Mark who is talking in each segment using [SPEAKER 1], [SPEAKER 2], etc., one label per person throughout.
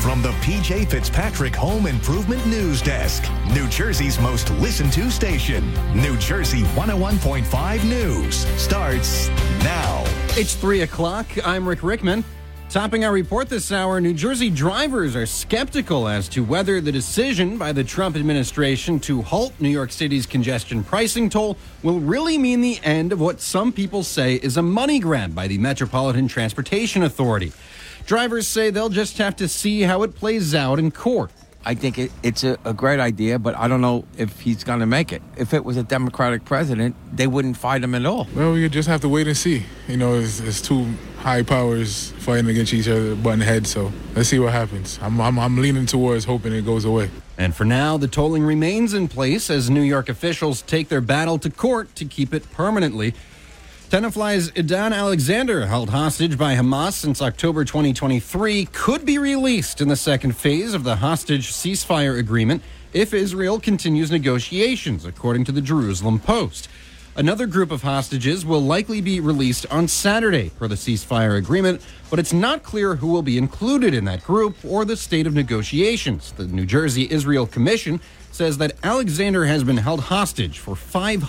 [SPEAKER 1] from the PJ Fitzpatrick Home Improvement News Desk, New Jersey's most listened to station. New Jersey 101.5 News starts now.
[SPEAKER 2] It's 3 o'clock. I'm Rick Rickman. Topping our report this hour, New Jersey drivers are skeptical as to whether the decision by the Trump administration to halt New York City's congestion pricing toll will really mean the end of what some people say is a money grab by the Metropolitan Transportation Authority. Drivers say they'll just have to see how it plays out in court.
[SPEAKER 3] I think it's a great idea, but I don't know if he's going to make it. If it was a Democratic president, they wouldn't fight him at all.
[SPEAKER 4] Well, we just have to wait and see. You know, it's two high powers fighting against each other, butting heads, so let's see what happens. I'm leaning towards hoping it goes away.
[SPEAKER 2] And for now, the tolling remains in place as New York officials take their battle to court to keep it permanently. Tenafly's Idan Alexander, held hostage by Hamas since October 2023, could be released in the second phase of the hostage ceasefire agreement if Israel continues negotiations, according to the Jerusalem Post. Another group of hostages will likely be released on Saturday per the ceasefire agreement, but it's not clear who will be included in that group or the state of negotiations. The New Jersey Israel Commission says that Alexander has been held hostage for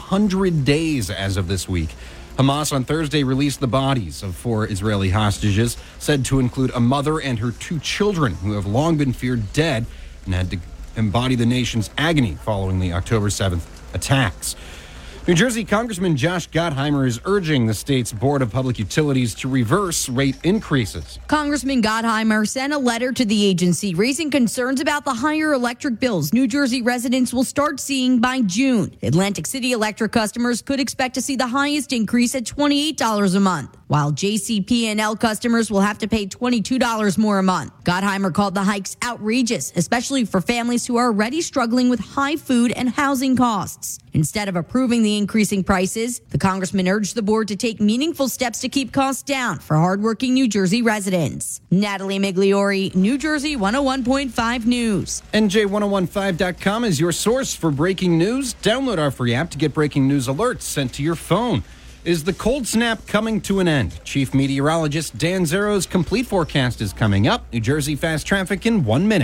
[SPEAKER 2] 500 days as of this week. Hamas on Thursday released the bodies of 4 Israeli hostages, said to include a mother and her 2 children who have long been feared dead and had to embody the nation's agony following the October 7th attacks. New Jersey Congressman Josh Gottheimer is urging the state's Board of Public Utilities to reverse rate increases.
[SPEAKER 5] Congressman Gottheimer sent a letter to the agency raising concerns about the higher electric bills New Jersey residents will start seeing by June. Atlantic City Electric customers could expect to see the highest increase at $28 a month, while JCP&L customers will have to pay $22 more a month. Gottheimer called the hikes outrageous, especially for families who are already struggling with high food and housing costs. Instead of approving the increasing prices, the congressman urged the board to take meaningful steps to keep costs down for hardworking New Jersey residents. Natalie Migliori, New Jersey 101.5 News.
[SPEAKER 2] NJ1015.com is your source for breaking news. Download our free app to get breaking news alerts sent to your phone. Is the cold snap coming to an end? Chief Meteorologist Dan Zero's complete forecast is coming up. New Jersey fast traffic in 1 minute.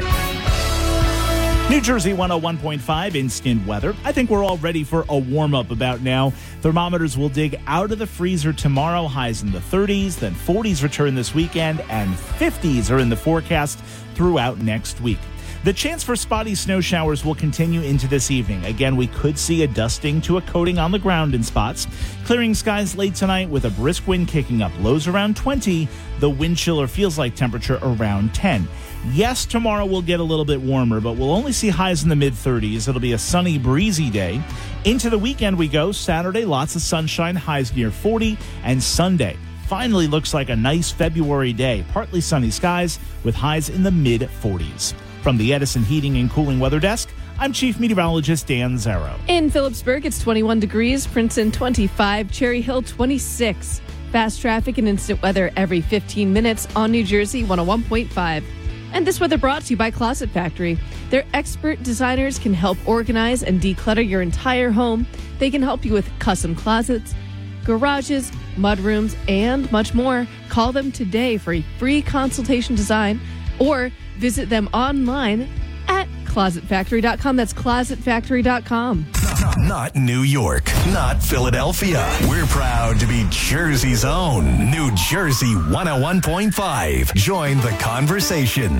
[SPEAKER 6] New Jersey 101.5 instant weather. I think we're all ready for a warm-up about now. Thermometers will dig out of the freezer tomorrow, highs in the 30s, then 40s return this weekend, and 50s are in the forecast throughout next week. The chance for spotty snow showers will continue into this evening. Again, we could see a dusting to a coating on the ground in spots. Clearing skies late tonight with a brisk wind kicking up. Lows around 20. The wind chill or feels like temperature around 10. Yes, tomorrow will get a little bit warmer, but we'll only see highs in the mid-30s. It'll be a sunny, breezy day. Into the weekend we go. Saturday, lots of sunshine, highs near 40. And Sunday finally looks like a nice February day. Partly sunny skies with highs in the mid-40s. From the Edison Heating and Cooling Weather Desk, I'm Chief Meteorologist Dan Zero.
[SPEAKER 7] In Phillipsburg, it's 21 degrees, Princeton 25, Cherry Hill 26. Fast traffic and instant weather every 15 minutes on New Jersey 101.5. And this weather brought to you by Closet Factory. Their expert designers can help organize and declutter your entire home. They can help you with custom closets, garages, mudrooms, and much more. Call them today for a free consultation design or visit them online at closetfactory.com. That's closetfactory.com.
[SPEAKER 1] Not New York, not Philadelphia. We're proud to be Jersey's own New Jersey 101.5. Join the conversation.